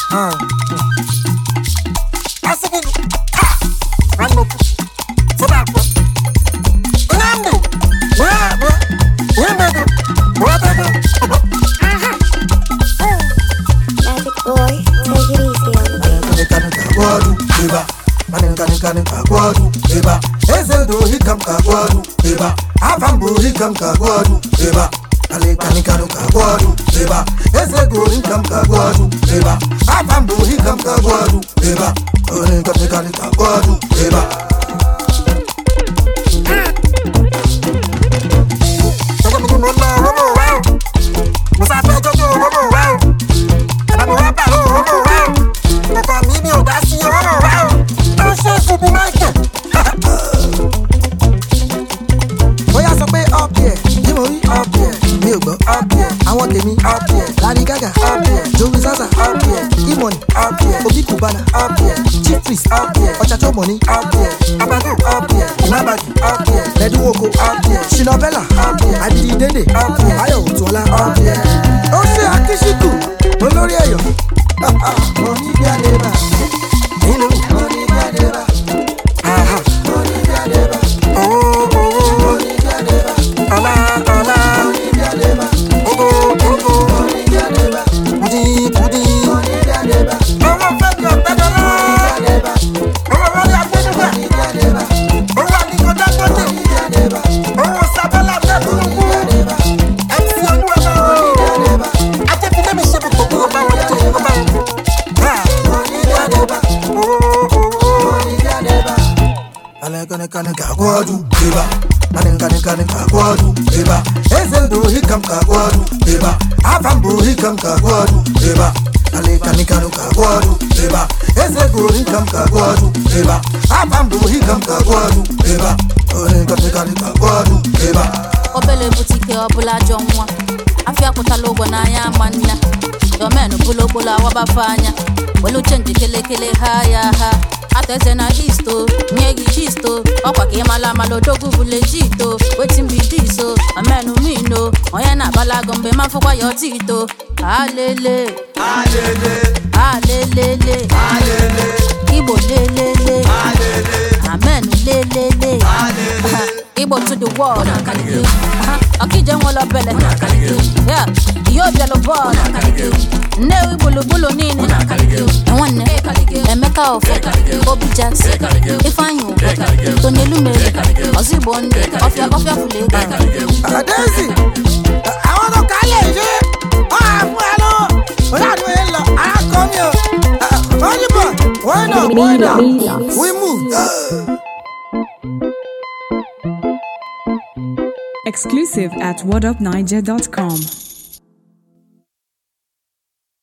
Hikam kagwadu, eba. Ale kanikanu kagwadu, eba. Ezego hikam kagwadu, eba. Afambo hikam kagwadu, eba. Ole kanikanu kagwadu, eba. Lady Gaga up here, Joey Zaza up here, E-Money up here, Obi Kubana up here, Chief Priest up here, Ochacho Money up here, Abado up here, Inabagi up here, Ledu Woko up here, Shinobella up here, Adidi Dende up here, Ayo Utuola up here. Ose Akishiku, Olori Ayo. Money be a neighbor. Money be a neighbor. Money be a neighbor. Oh, money be a neighbor. Ola. Money be a neighbor. Kagwadu, eba. Kagwadu, eba. Ezendo hikam kagwadu, eba. Afambo hikam kagwadu, eba. Ale kanikanu kagwadu, eba. Ezego hikam kagwadu, eba. Afambo hikam kagwadu, eba. Ole kanikanu kagwadu, eba. Obele butike obula jomwa. Afia kutalogo na ya manya. Domenu bulobola wabafanya. Welu change kele haya ha. Ateze na histo, nyegi chisto. Okwa ke malo dogu bulejito. Wetin be this so? Amenu mino. Oya na balagombe mafukwa yo tito. Alele, Ibo lelele, Amenu lelele, Ibo to the wall. Akije wala bele. Yeah, yo jalo ball. Ne bulu nini. Ewane, Emeka of Bobby Jackson, Ifanyu, Tony Lume, Ozibonde, Ofia Fule. Daisy, I want to call you. Why not? We move. Exclusive at whatupniger.com.